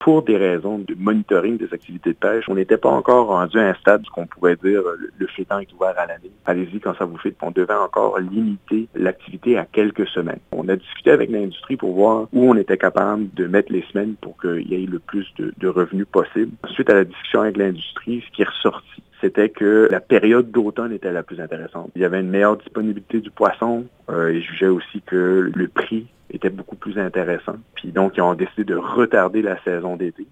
Pour des raisons de monitoring des activités de pêche, on n'était pas encore rendu à un stade qu'on pouvait dire le flottant est ouvert à l'année. Allez-y quand ça vous fait. On devait encore limiter l'activité à quelques semaines. On a discuté avec l'industrie pour voir où on était capable de mettre les semaines pour qu'il y ait le plus de revenus possible. Suite à la discussion avec l'industrie, ce qui est ressorti, c'était que la période d'automne était la plus intéressante. Il y avait une meilleure disponibilité du poisson. Ils jugeaient aussi que le prix était beaucoup plus intéressant. Puis donc, ils ont décidé de retarder la saison d'été.